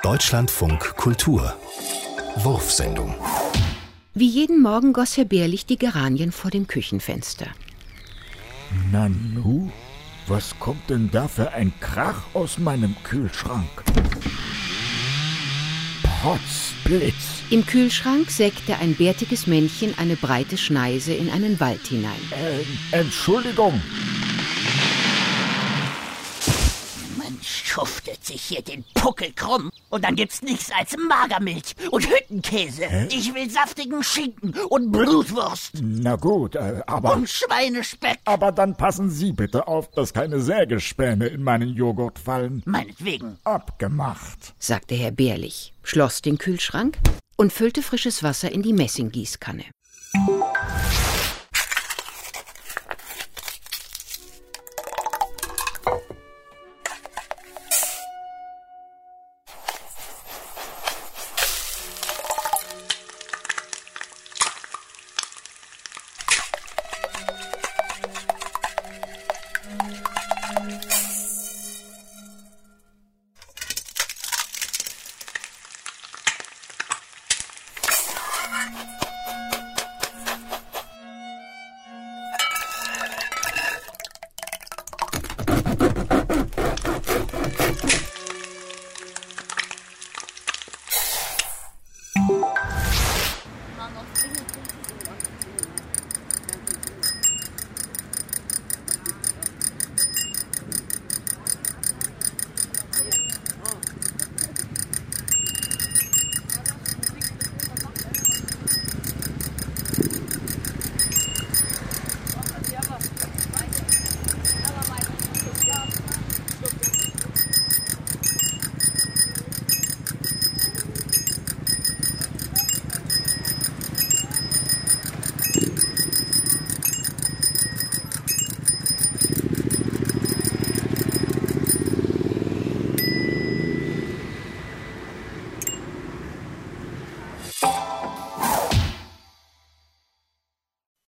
Deutschlandfunk Kultur Wurfsendung. Wie jeden Morgen goss Herr Bärlich die Geranien vor dem Küchenfenster. Nanu, was kommt denn da für ein Krach aus meinem Kühlschrank? Potzblitz! Im Kühlschrank sägte ein bärtiges Männchen eine breite Schneise in einen Wald hinein. Entschuldigung. Man schuftet sich hier den Puckel krumm und dann gibt's nichts als Magermilch und Hüttenkäse. Hä? Ich will saftigen Schinken und Blutwurst. Na gut, aber... Und Schweinespeck. Aber dann passen Sie bitte auf, dass keine Sägespäne in meinen Joghurt fallen. Meinetwegen. Abgemacht. Sagte Herr Bärlich, schloss den Kühlschrank und füllte frisches Wasser in die Messinggießkanne.